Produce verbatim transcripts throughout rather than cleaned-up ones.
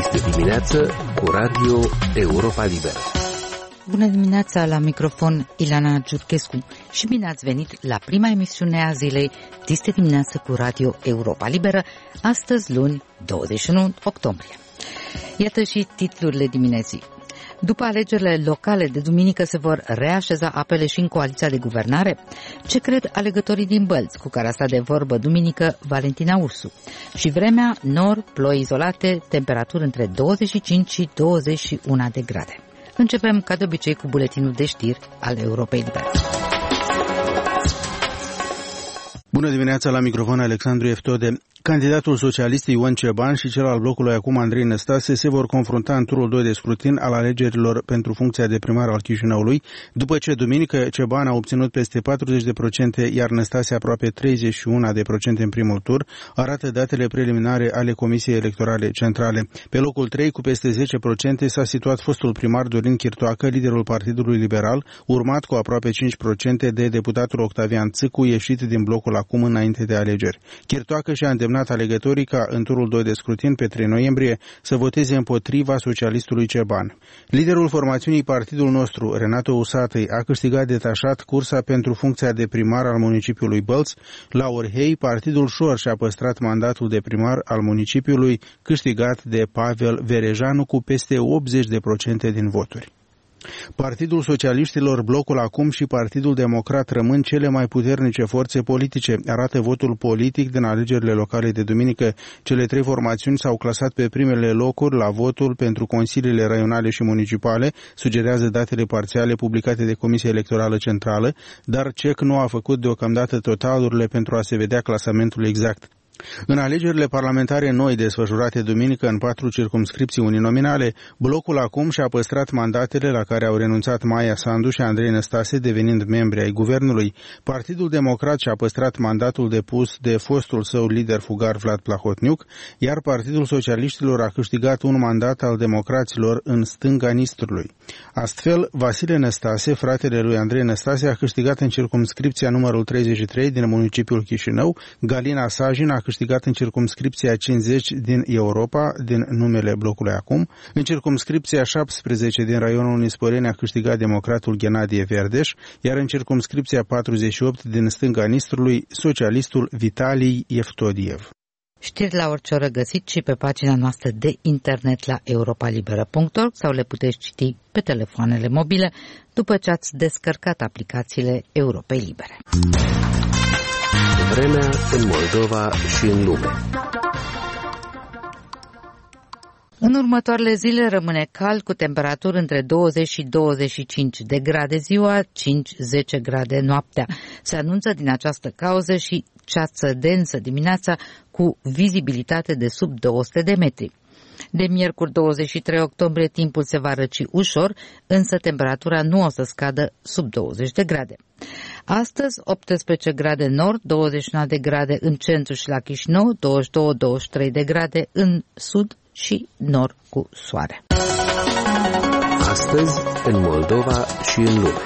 Este dimineață cu Radio Europa Liberă. Bună dimineața, la microfon Ilana Giurchescu și bine ați venit la prima emisiune a zilei Este dimineață cu Radio Europa Liberă, astăzi luni douăzeci și unu octombrie. Iată și titlurile dimineții. După alegerile locale de duminică se vor reașeza apele și în coaliția de guvernare? Ce cred alegătorii din Bălți, cu care a stat de vorbă duminică Valentina Ursu? Și vremea, nor, ploi izolate, temperaturi între douăzeci și cinci și douăzeci și unu de grade. Începem, ca de obicei, cu buletinul de știri al Europei Libere. Bună dimineața, la microfon Alexandru Eftode. Candidatul socialist Ion Ceban și cel al blocului acum Andrei Năstase se vor confrunta în turul doi de scrutin al alegerilor pentru funcția de primar al Chișinăului, după ce duminică Ceban a obținut peste patruzeci de procente, iar Năstase aproape treizeci și unu de procente în primul tur, arată datele preliminare ale Comisiei Electorale Centrale. Pe locul trei, cu peste zece procente, s-a situat fostul primar Dorin Chirtoacă, liderul Partidului Liberal, urmat cu aproape cinci procente de deputatul Octavian Țâcu, ieșit din blocul acum înainte de alegeri. Chirtoacă și-a îndemnat alegătorii ca în turul doi de scrutin pe trei noiembrie să voteze împotriva socialistului Ceban. Liderul formațiunii Partidul Nostru, Renato Usatăi, a câștigat detașat cursa pentru funcția de primar al municipiului Bălți. La Orhei, Partidul Șor și-a păstrat mandatul de primar al municipiului, câștigat de Pavel Verejanu cu peste optzeci de procente din voturi. Partidul Socialiștilor, Blocul Acum și Partidul Democrat rămân cele mai puternice forțe politice, arată votul politic din alegerile locale de duminică. Cele trei formațiuni s-au clasat pe primele locuri la votul pentru consiliile raionale și municipale, sugerează datele parțiale publicate de Comisia Electorală Centrală, dar C E C nu a făcut deocamdată totalurile pentru a se vedea clasamentul exact. În alegerile parlamentare noi desfășurate duminică în patru circumscripții uninominale, Blocul Acum și-a păstrat mandatele la care au renunțat Maia Sandu și Andrei Năstase, devenind membri ai guvernului. Partidul Democrat și-a păstrat mandatul depus de fostul său lider fugar Vlad Plahotniuc, iar Partidul Socialiștilor a câștigat un mandat al democraților în stânga Nistrului. Astfel, Vasile Năstase, fratele lui Andrei Năstase, a câștigat în circumscripția numărul treizeci și trei din municipiul Chișinău, Galina Sajin a câștigat în circumscripția cincizeci din Europa, din numele Blocului Acum. În circumscripția șaptesprezece din raionul Nisporeni a câștigat democratul Ghenadie Verdeș, iar în circumscripția patruzeci și opt din stânga Nistrului, socialistul Vitalii Eftodiev. Știri la orice oră găsiți și pe pagina noastră de internet la europa liberă punct org sau le puteți citi pe telefoanele mobile după ce ați descărcat aplicațiile Europei Libere. Vremea în Moldova și în lume. În următoarele zile rămâne cald, cu temperaturi între douăzeci și douăzeci și cinci de grade ziua, cinci zece grade noaptea. Se anunță din această cauză și ceață densă dimineața cu vizibilitate de sub două sute de metri. De miercuri douăzeci și trei octombrie timpul se va răci ușor, însă temperatura nu o să scadă sub douăzeci de grade. Astăzi optsprezece grade nord, douăzeci și unu de grade în centru și la Chișinău, douăzeci și doi douăzeci și trei de grade în sud și nord cu soare. Astăzi în Moldova și în lume.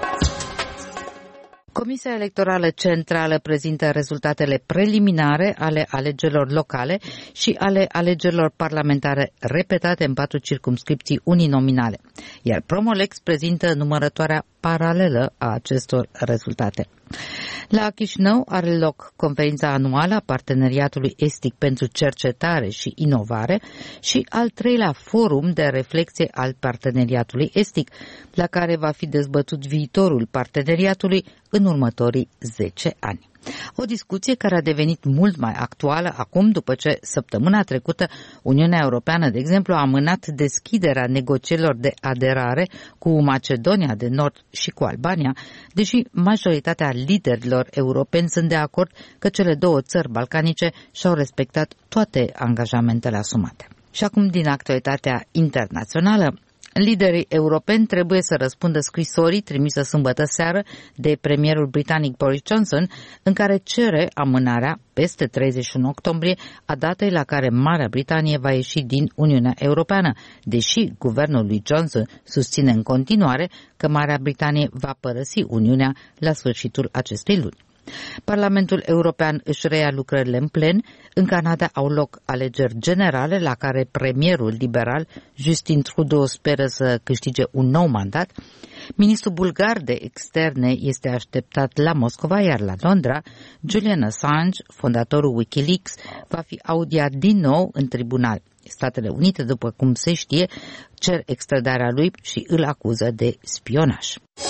Comisia Electorală Centrală prezintă rezultatele preliminare ale alegerilor locale și ale alegerilor parlamentare repetate în patru circumscripții uninominale, iar Promolex prezintă numărătoarea paralelă a acestor rezultate. La Chișinău are loc conferința anuală a Parteneriatului Estic pentru Cercetare și Inovare și al treilea forum de reflexie al Parteneriatului Estic, la care va fi dezbătut viitorul parteneriatului în următorii zece ani. O discuție care a devenit mult mai actuală acum, după ce săptămâna trecută Uniunea Europeană, de exemplu, a amânat deschiderea negocierilor de aderare cu Macedonia de Nord și cu Albania, deși majoritatea liderilor europeni sunt de acord că cele două țări balcanice și-au respectat toate angajamentele asumate. Și acum, din actualitatea internațională, liderii europeni trebuie să răspundă scrisorii trimisă sâmbătă seară de premierul britanic Boris Johnson, în care cere amânarea peste treizeci și unu octombrie a datei la care Marea Britanie va ieși din Uniunea Europeană, deși guvernul lui Johnson susține în continuare că Marea Britanie va părăsi Uniunea la sfârșitul acestei luni. Parlamentul European își reia lucrările în plen. În Canada au loc alegeri generale la care premierul liberal Justin Trudeau speră să câștige un nou mandat. Ministrul bulgar de externe este așteptat la Moscova, iar la Londra, Julian Assange, fondatorul Wikileaks, va fi audiat din nou în tribunal. Statele Unite, după cum se știe, cer extradarea lui și îl acuză de spionaj.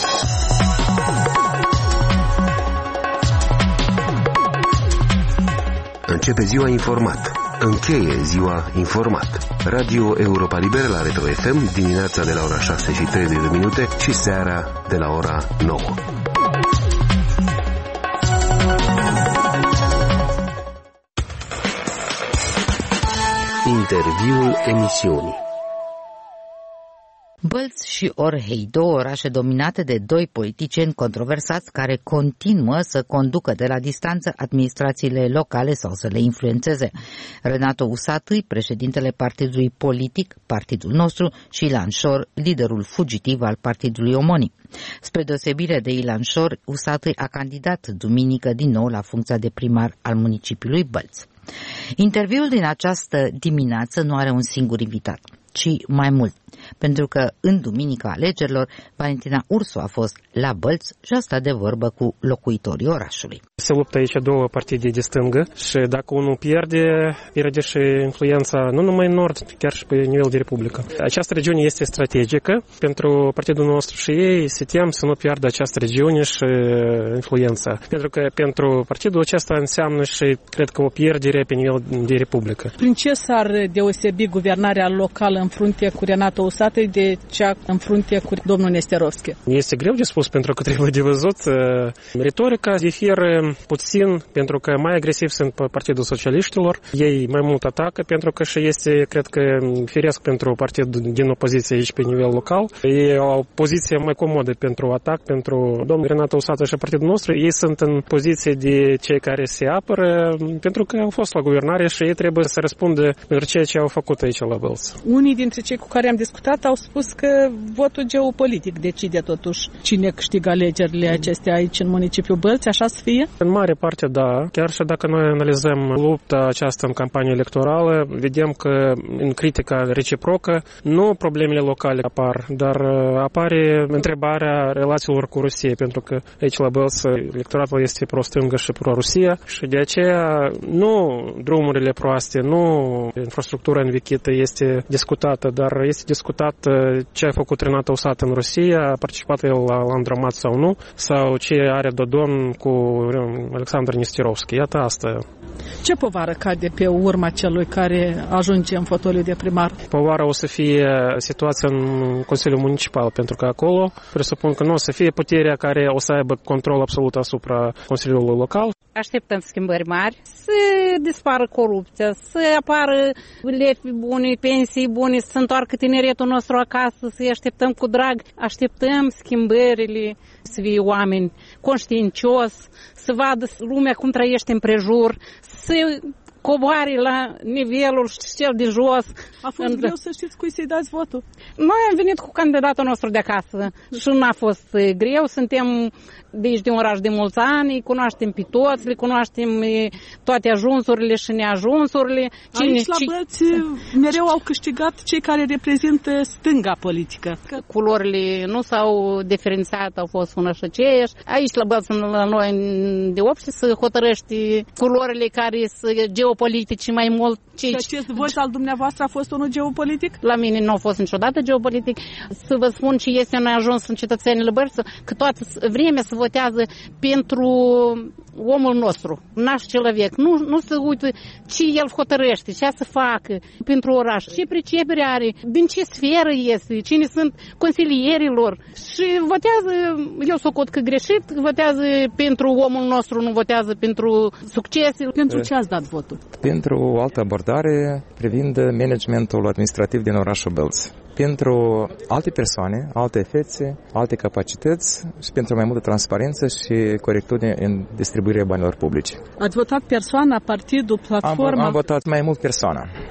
Începe ziua informat. Încheie ziua informat. Radio Europa Liberă la Retro F M dimineața de la ora șase și treizeci de minute și seara de la ora nouă. Interviul emisiunii. Bălț și Orhei, două orașe dominate de doi politicieni controversați care continuă să conducă de la distanță administrațiile locale sau să le influențeze. Renato Usatăi, președintele partidului politic, Partidul Nostru, și Ilan Șor, liderul fugitiv al partidului omonim. Spre deosebire de Ilan Șor, Usatăi a candidat duminică din nou la funcția de primar al municipiului Bălț. Interviul din această dimineață nu are un singur invitat, ci mai mult, pentru că în duminica alegerilor Valentina Ursu a fost la Bălț și a stat de vorbă cu locuitorii orașului. Se luptă aici două partide de stângă și dacă unul pierde, pierde și influența nu numai în nord, chiar și pe nivel de republică. Această regiune este strategică pentru partidul nostru și ei se tem să nu piardă această regiune și influența. Pentru că pentru partidul acesta înseamnă și cred că o pierdere pe nivel de republică. Prin ce s-ar deosebi guvernarea locală în frunte cu Renato Usatăi de cea în frunte cu domnul Nesterovski? Este greu de spus pentru că trebuie de văzut. Retorica diferă puțin pentru că mai agresiv sunt Partidul Socialiștilor. Ei mai mult atacă pentru că și este, cred că, firesc pentru partidul din opoziție aici pe nivel local. Ei au o poziție mai comodă pentru atac, pentru domnul Renato Usatăi și partidul nostru. Ei sunt în poziție de cei care se apără pentru că au fost la guvernare și ei trebuie să răspundă pentru ceea ce au făcut aici la Bălț. Unii dintre cei cu care am discutat au spus că votul geopolitic decide totuși cine câștigă alegerile acestea aici în municipiul Bălț, așa să fie? În mare parte da, chiar și dacă noi analizăm lupta aceasta în campanie electorală, vedem că în critica reciprocă nu problemele locale apar, dar apare întrebarea relațiilor cu Rusia, pentru că aici la Bălț electoratul este pro-stângă și pro-Rusia și de aceea nu drumurile proaste, nu infrastructura învechită este discutată, dar este discutat ce a făcut Renato Usatăi în Rusia, a participat el la Landromat sau nu, sau ce are Dodon cu Alexandru Nesterovski. Iată asta. Ce povară cade pe urma celui care ajunge în fotoliu de primar? Povara o să fie situația în Consiliul Municipal, pentru că acolo presupun că nu o să fie puterea care o să aibă control absolut asupra Consiliului Local. Așteptăm schimbări mari, să dispară corupția, să apară lefi bune, pensii bune, să întoarcă tineretul nostru acasă, să-i așteptăm cu drag. Așteptăm schimbările, să fie oameni conștiincios, să vadă lumea cum trăiește împrejur, să coboare la nivelul cel de jos. A fost în... greu să știți cui să-i dați votul? Noi am venit cu candidatul nostru de acasă și nu a fost greu. Suntem de aici de un oraș de mulți ani, îi cunoaștem pe toți, le cunoaștem toate ajunsurile și neajunsurile. Cine, aici la Bălț mereu au câștigat cei care reprezintă stânga politică. Culorile nu s-au diferențiat, au fost una și aceeași. Aici la Bălț, la noi de opție, să hotărăști culorile care sunt geopolitice mai mult. Și acest vot al dumneavoastră a fost unul geopolitic? La mine nu a fost niciodată geopolitic. Să vă spun ce este un ajuns în cetățenii Bălț, că toată vremea se votează pentru omul nostru, naș человек. Nu, nu se uită ce el hotărăște, ce să facă pentru oraș, ce pricepere are, din ce sferă este, cine sunt consilierii lor. Și votează, eu socot că greșit, votează pentru omul nostru, nu votează pentru succes. Pentru ce ați dat votul? Pentru o altă abordare privind managementul administrativ din orașul Bălț. Pentru alte persoane, alte fețe, alte capacități și pentru mai multă transparență și corectitudine în distribuirea banilor publice. Ați votat persoana, partidul, platforma? Am, am votat mai mult persoana.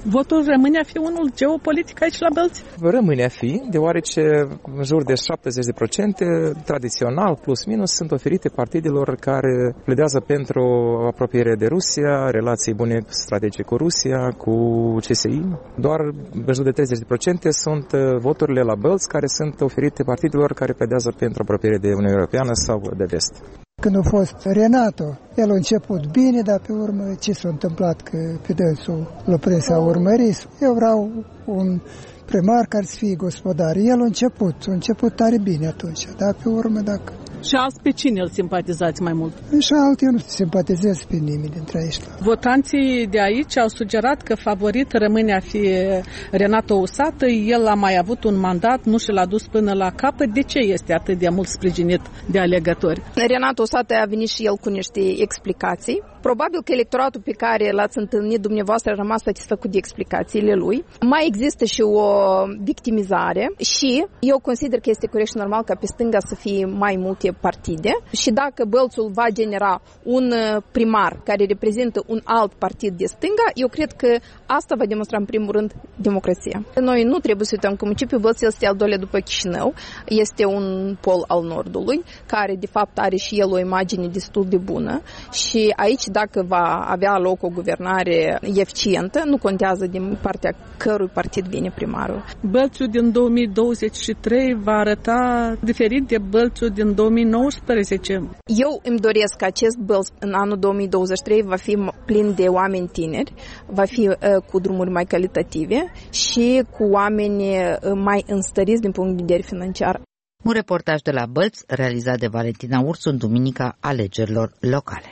Votul rămâne a fi unul geopolitic aici la Bălți? Rămâne a fi, deoarece în jur de șaptezeci la sută tradițional, plus minus, sunt oferite partidelor care pledează pentru apropiere de Rusia, relații bune strategice cu Rusia, cu C S I. Doar în jur de treizeci la sută sunt voturile la Bălți care sunt oferite partidelor care pledează pentru apropiere de Uniunea Europeană sau de vest. Când a fost Renato, el a început bine, dar pe urmă ce s-a întâmplat că pe dânsul l-a prins a urmărit. Eu vreau un primar care să fie gospodar. El a început, a început tare bine atunci, dar pe urmă dacă... Și alți pe cine îl simpatizați mai mult? Și alții eu nu simpatizez pe nimeni dintre aici. Votanții de aici au sugerat că favorit rămâne a fi Renato Usată. El a mai avut un mandat, nu și l-a dus până la capăt. De ce este atât de mult sprijinit de alegători? Renato Usată a venit și el cu niște explicații. Probabil că electoratul pe care l-ați întâlnit dumneavoastră a rămas satisfăcut de explicațiile lui. Mai există și o victimizare și eu consider că este corect și normal ca pe stânga să fie mai multe partide și dacă Bălțul va genera un primar care reprezintă un alt partid de stânga, eu cred că asta va demonstra în primul rând democrația. Noi nu trebuie să uităm că municipiul Bălți este al doilea după Chișinău, este un pol al nordului care de fapt are și el o imagine destul de bună și aici dacă va avea loc o guvernare eficientă, nu contează din partea cărui partid vine primarul. Bălțiul din două mii douăzeci și trei va arăta diferit de Bălțiul din două mii nouăsprezece. Eu îmi doresc că acest Bălți în anul două mii douăzeci și trei va fi plin de oameni tineri, va fi uh, cu drumuri mai calitative și cu oameni uh, mai înstăriți din punct de vedere financiar. Un reportaj de la Bălți realizat de Valentina Ursu în duminica alegerilor locale.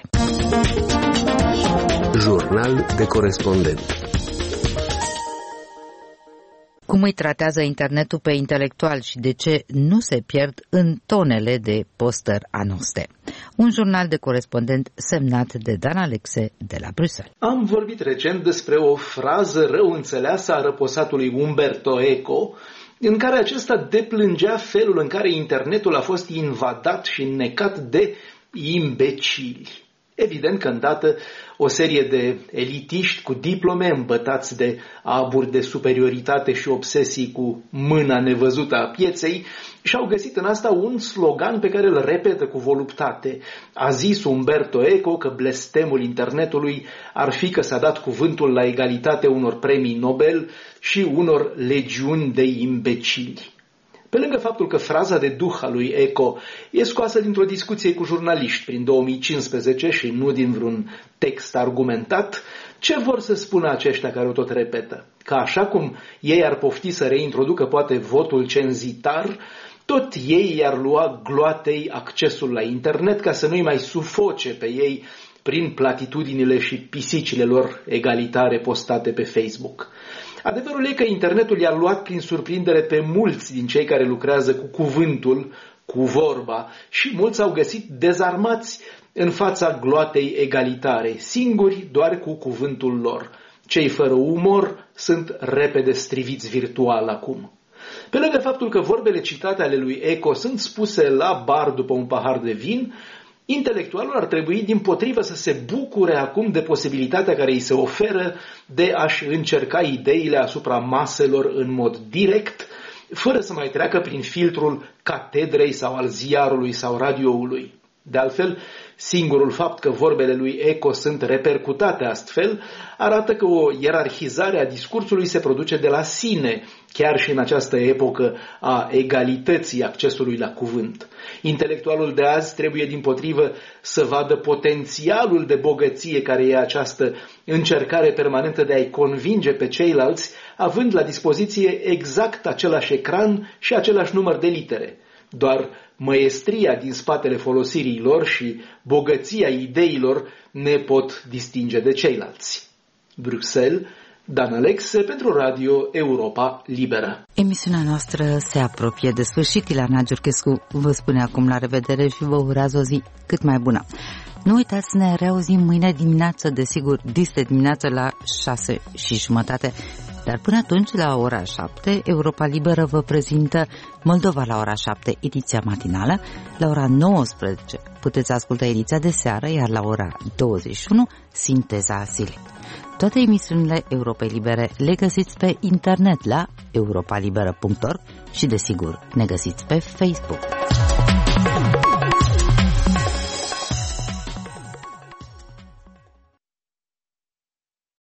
Jurnal de corespondent. Cum îi tratează internetul pe intelectual și de ce nu se pierd în tonele de postări anoste? Un jurnal de corespondent semnat de Dan Alexe de la Bruxelles. Am vorbit recent despre o frază rău înțeleasă a răposatului Umberto Eco, în care acesta deplângea felul în care internetul a fost invadat și înnecat de imbecili. Evident că îndată o serie de elitiști cu diplome îmbătați de aburi de superioritate și obsesii cu mâna nevăzută a pieței și-au găsit în asta un slogan pe care îl repetă cu voluptate. A zis Umberto Eco că blestemul internetului ar fi că s-a dat cuvântul la egalitate unor premii Nobel și unor legiuni de imbecili. Pe lângă faptul că fraza de duh a lui Eco e scoasă dintr-o discuție cu jurnaliști prin două mii cincisprezece și nu din vreun text argumentat, ce vor să spună aceștia care o tot repetă? Că așa cum ei ar pofti să reintroducă poate votul cenzitar, tot ei i-ar lua gloatei accesul la internet ca să nu-i mai sufoce pe ei prin platitudinile și pisicile lor egalitare postate pe Facebook. Adevărul e că internetul i-a luat prin surprindere pe mulți din cei care lucrează cu cuvântul, cu vorba și mulți au găsit dezarmați în fața gloatei egalitare, singuri doar cu cuvântul lor. Cei fără umor sunt repede striviți virtual acum. Pe lângă faptul că vorbele citate ale lui Eco sunt spuse la bar după un pahar de vin, intelectualul ar trebui dimpotrivă să se bucure acum de posibilitatea care îi se oferă de a-și încerca ideile asupra maselor în mod direct, fără să mai treacă prin filtrul catedrei sau al ziarului sau radioului. De altfel, singurul fapt că vorbele lui Eco sunt repercutate astfel arată că o ierarhizare a discursului se produce de la sine, chiar și în această epocă a egalității accesului la cuvânt. Intelectualul de azi trebuie dimpotrivă să vadă potențialul de bogăție care e această încercare permanentă de a-i convinge pe ceilalți, având la dispoziție exact același ecran și același număr de litere. Doar măestria din spatele folosirii lor și bogăția ideilor ne pot distinge de ceilalți. Bruxelles, Dan Alexe pentru Radio Europa Liberă. Emisiunea noastră se apropie de sfârșit. Ileana Giurchescu vă spune acum la revedere și vă urează o zi cât mai bună. Nu uitați să ne reauzim mâine dimineață, desigur, dis de dimineață la șase și jumătate. Dar până atunci, la ora șapte, Europa Liberă vă prezintă Moldova la ora șapte, ediția matinală. La ora nouăsprezece puteți asculta ediția de seară, iar la ora douăzeci și unu, sinteza zilei. Toate emisiunile Europei Libere le găsiți pe internet la europa liberă punct org și, desigur, ne găsiți pe Facebook.